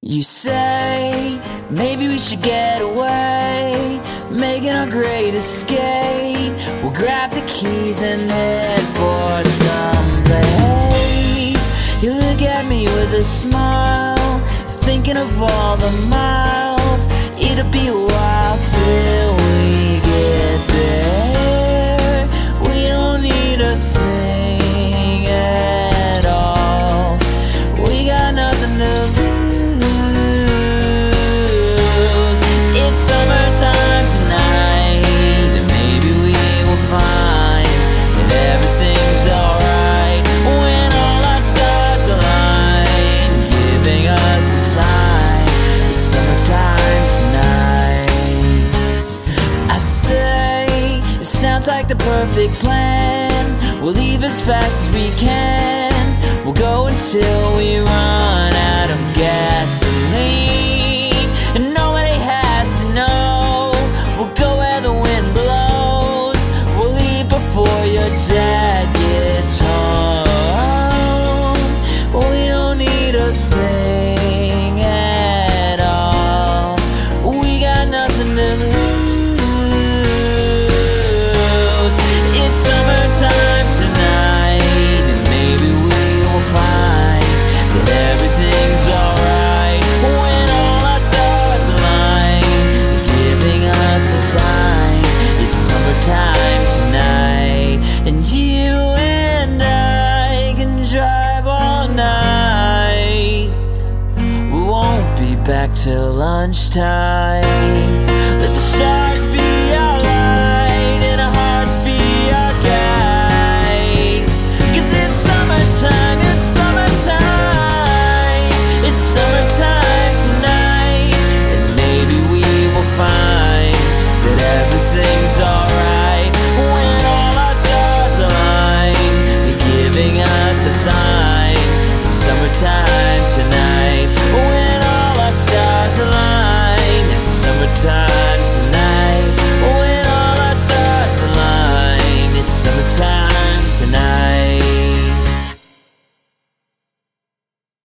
You say maybe we should get away, making our great escape. We'll grab the keys and head for some place. You look at me with a smile, thinking of all the miles. It'll be a while till we get there. We don't need a thing at all. We got nothing to lose. It's summertime tonight, and maybe we will find that everything's alright when all our stars align, giving us a sign. It's summertime tonight. I say it sounds like the perfect plan. We'll leave as fast as we can. We'll go until we run out of gasoline, and nobody has to know. We'll go where the wind blows. We'll leave before your dad gets home. We don't need a thing at all. We got nothing to lose. It's summertime tonight, and maybe we will find that everything's alright when all our stars align, giving us a sign. It's summertime tonight, and you and I can drive all night. We won't be back till lunchtime. Let the stars be